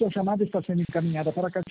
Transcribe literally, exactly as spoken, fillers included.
sua chamada está sendo encaminhada para a caixa